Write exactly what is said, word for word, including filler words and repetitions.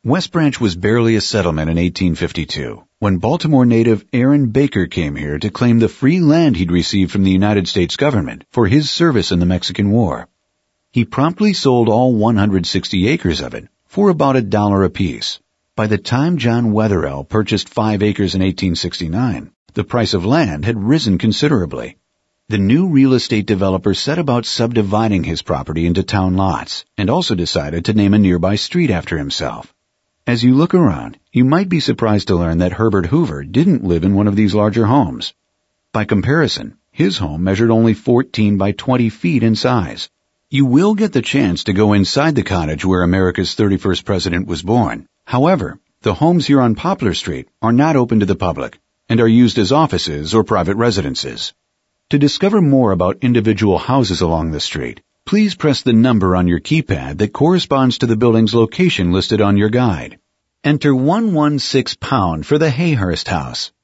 West Branch was barely a settlement in eighteen fifty-two, when Baltimore native Aaron Baker came here to claim the free land he'd received from the United States government for his service in the Mexican War. He promptly sold all one hundred sixty acres of it for about a dollar apiece. By the time John Wetherell purchased five acres in eighteen sixty-nine, the price of land had risen considerably. The new real estate developer set about subdividing his property into town lots and also decided to name a nearby street after himself. As you look around, you might be surprised to learn that Herbert Hoover didn't live in one of these larger homes. By comparison, his home measured only fourteen by twenty feet in size. You will get the chance to go inside the cottage where America's thirty-first president was born. However, the homes here on Poplar Street are not open to the public and are used as offices or private residences. To discover more about individual houses along the street, please press the number on your keypad that corresponds to the building's location listed on your guide. Enter one one six pound for the Hayhurst House.